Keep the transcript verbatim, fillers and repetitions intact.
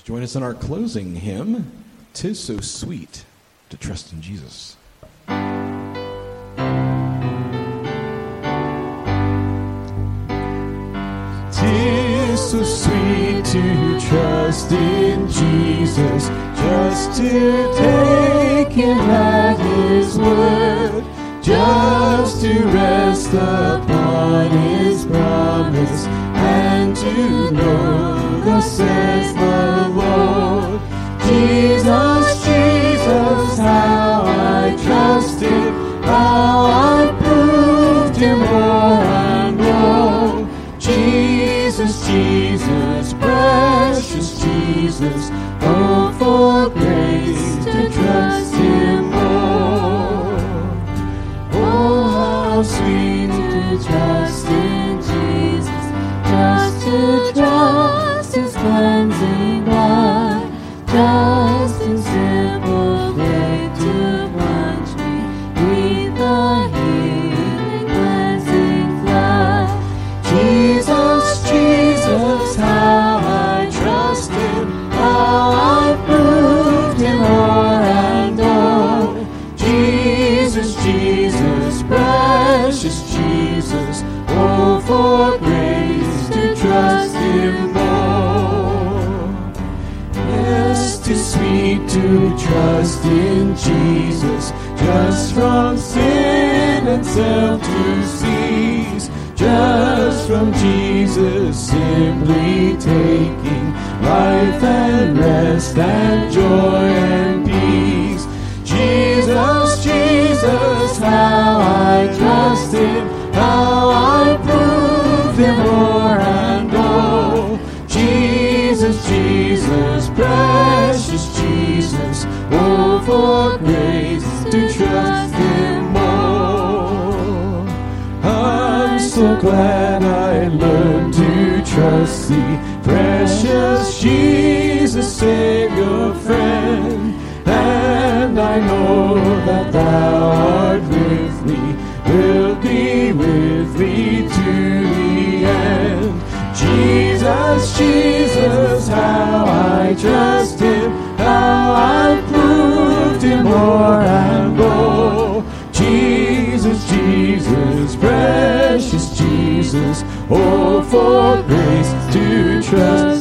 Join us in our closing hymn, "'Tis So Sweet to Trust in Jesus." Tis so sweet to trust in Jesus, just to take him at his word, just to rest upon his promise, and to know thus says the Lord. Jesus, Jesus, how I trust him, how I proved him more and more. Jesus, Jesus, precious Jesus, oh, for grace to trust him more. Oh, how sweet to trust in Jesus, just to trust his cleansing blood, just in simple faith to plunge me beneath the healing cleansing flood. Jesus, Jesus, how I trust him, how I proved him o'er and o'er. Jesus, Jesus, precious Jesus, oh, for grace to trust him more. Yes, 'tis sweet to trust in Jesus, just from sin and self to cease, just from Jesus simply taking life and rest and joy and peace. Jesus, Jesus, how I trust him, how I prove him o'er and o'er. Jesus, Jesus, precious Jesus, oh, for grace to trust him more. I'm so glad I learned to trust thee, precious Jesus, Savior, friend. And I know that thou art with me, will be with me to the end. Jesus, Jesus, how I trust him, how I proved him more and more. Jesus, Jesus, precious Jesus, oh, for grace to trust